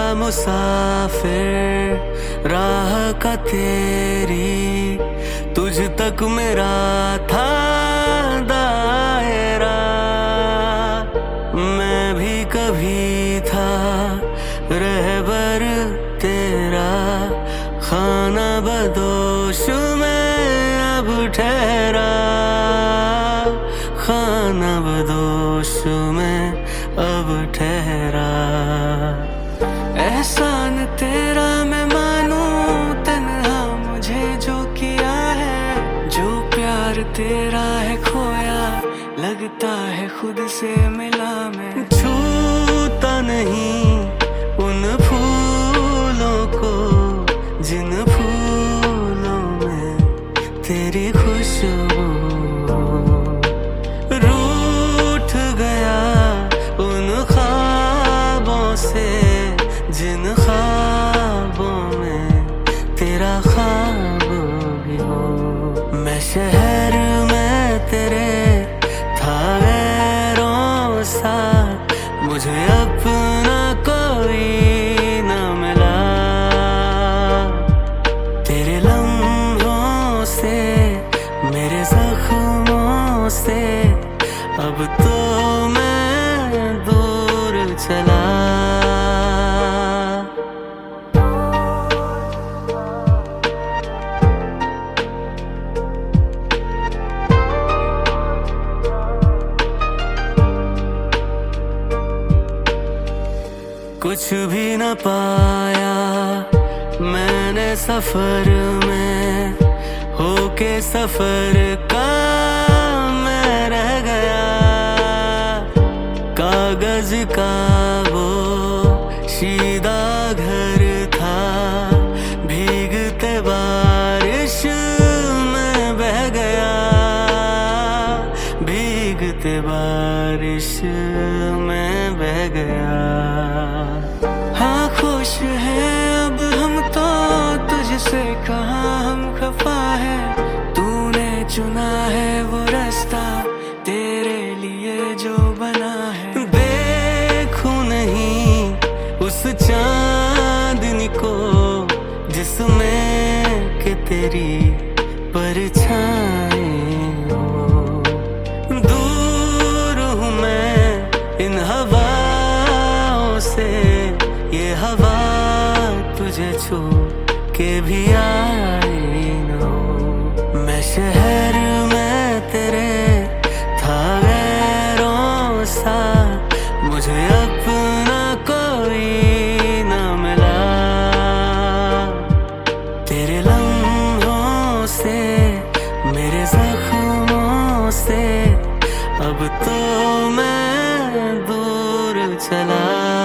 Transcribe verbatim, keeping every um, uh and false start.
मुसाफिर राह का तेरी, तुझ तक मेरा था दायरा। मैं भी कभी था रहबर तेरा, खाना बदोश में अब ठहरा, खाना बदोश में अब ठहरा। एहसान तेरा मैं मानूं तन्हा मुझे जो किया है, जो प्यार तेरा है खोया लगता है खुद से मिला मैं। छूता नहीं उन फूलों को जिन फूलों में तेरी खुशबू, रूठ गया उन ख्वाबों से जिन ख्वाबों में तेरा ख्वाब भी हो। मैं शहर में तेरे था गैरों सा, मुझे अपना कोई न मिला। तेरे लम्हों से मेरे जख्मों से अब तो मैं दूर चला। कुछ भी न पाया मैंने सफर में, होके सफर का मैं रह गया। कागज का वो सीधा घर था, भीगते बारिश में बह गया, भीगते बारिश में बह गया। हाँ खुश है अब हम तो तुझसे कहाँ हम खफा है, तूने चुना है वो रास्ता तेरे लिए जो बना है। देखूं नहीं उस चांदनी को जिसमें के तेरी परछाई हो। दूर हूँ मैं इन हवाओं से, ये हवा तुझे छू के भी आई न हो। मैं शहर में तेरे था गैरों सा, मुझे अपना कोई न मिला। तेरे लम्हों से मेरे जख्मों से अब तो मैं दूर चला।